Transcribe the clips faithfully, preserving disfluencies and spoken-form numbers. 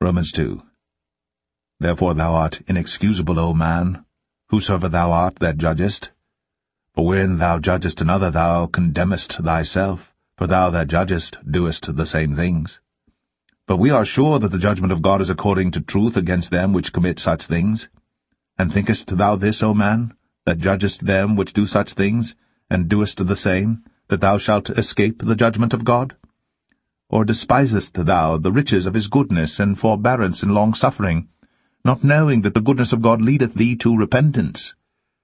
Romans two. Therefore thou art inexcusable, O man, whosoever thou art that judgest. For wherein thou judgest another, thou condemnest thyself, for thou that judgest doest the same things. But we are sure that the judgment of God is according to truth against them which commit such things. And thinkest thou this, O man, that judgest them which do such things, and doest the same, that thou shalt escape the judgment of God? Or despisest thou the riches of his goodness and forbearance and long-suffering, not knowing that the goodness of God leadeth thee to repentance?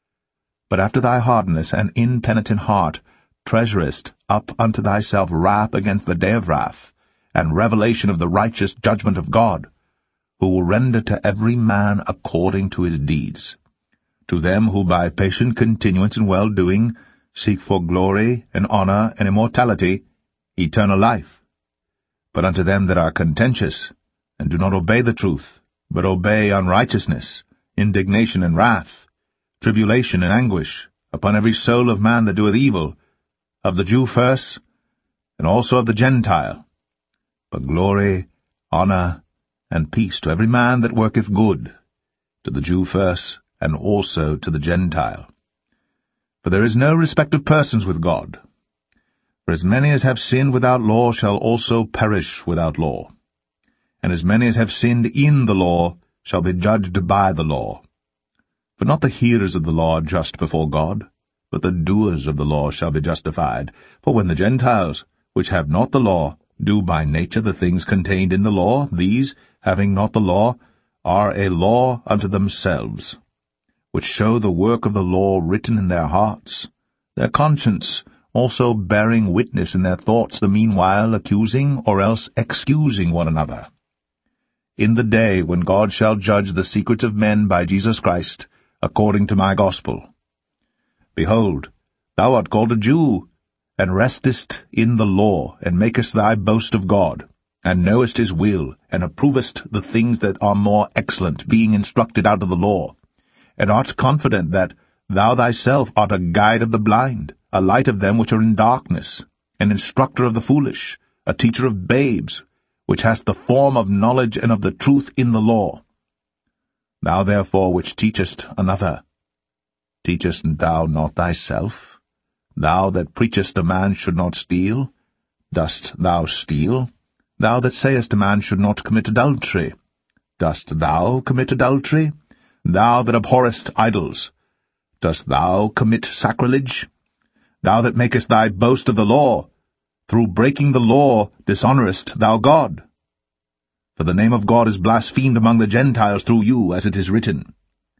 But after thy hardness and impenitent heart treasurest up unto thyself wrath against the day of wrath, and revelation of the righteous judgment of God, who will render to every man according to his deeds. To them who by patient continuance in well-doing seek for glory and honor and immortality, eternal life. But unto them that are contentious, and do not obey the truth, but obey unrighteousness, indignation and wrath, tribulation and anguish, upon every soul of man that doeth evil, of the Jew first, and also of the Gentile. But glory, honor, and peace to every man that worketh good, to the Jew first, and also to the Gentile. For there is no respect of persons with God. For as many as have sinned without law shall also perish without law. And as many as have sinned in the law shall be judged by the law. For not the hearers of the law are just before God, but the doers of the law shall be justified. For when the Gentiles, which have not the law, do by nature the things contained in the law, these, having not the law, are a law unto themselves, which show the work of the law written in their hearts, their conscience also bearing witness in their thoughts, the meanwhile accusing or else excusing one another. In the day when God shall judge the secrets of men by Jesus Christ, according to my gospel. Behold, thou art called a Jew, and restest in the law, and makest thy boast of God, and knowest his will, and approvest the things that are more excellent, being instructed out of the law, and art confident that thou thyself art a guide of the blind, a light of them which are in darkness, an instructor of the foolish, a teacher of babes, which hast the form of knowledge and of the truth in the law. Thou therefore which teachest another, teachest thou not thyself? Thou that preachest a man should not steal, dost thou steal? Thou that sayest a man should not commit adultery, dost thou commit adultery? Thou that abhorrest idols, dost thou commit sacrilege? Thou that makest thy boast of the law, through breaking the law dishonourest thou God. For the name of God is blasphemed among the Gentiles through you, as it is written,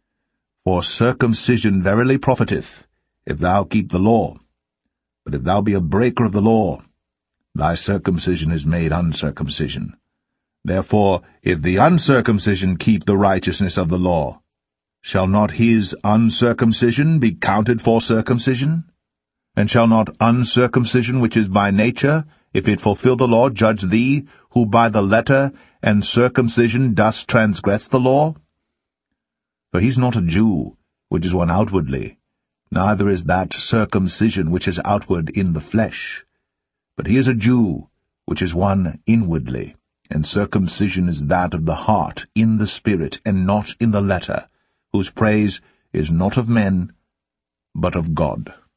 For circumcision verily profiteth, if thou keep the law. But if thou be a breaker of the law, thy circumcision is made uncircumcision. Therefore, if the uncircumcision keep the righteousness of the law, shall not his uncircumcision be counted for circumcision? And shall not uncircumcision which is by nature, if it fulfill the law, judge thee, who by the letter and circumcision dost transgress the law? For he is not a Jew, which is one outwardly, neither is that circumcision which is outward in the flesh. But he is a Jew, which is one inwardly, and circumcision is that of the heart, in the spirit, and not in the letter, whose praise is not of men, but of God.